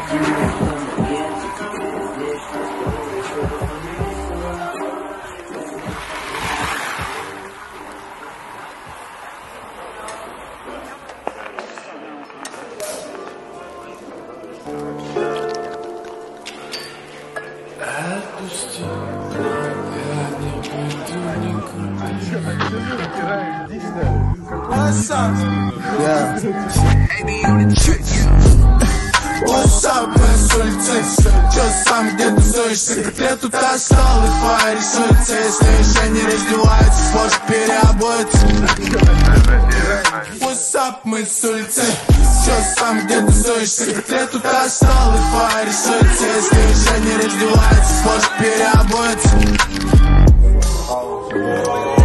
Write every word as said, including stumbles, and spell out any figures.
Отпусти, я не пойду What's up? Yeah. What's up, мы с улицы? Чё сам, где тусуешься? Как лет тут остал и парень с улицы. Если еще не раздевается, сможешь переобуться. What's up, мы с улицы? Чё сам, где тусуешься? Как лет тут остал и парень с улицы. Если еще не раздевается, сможешь переобуться.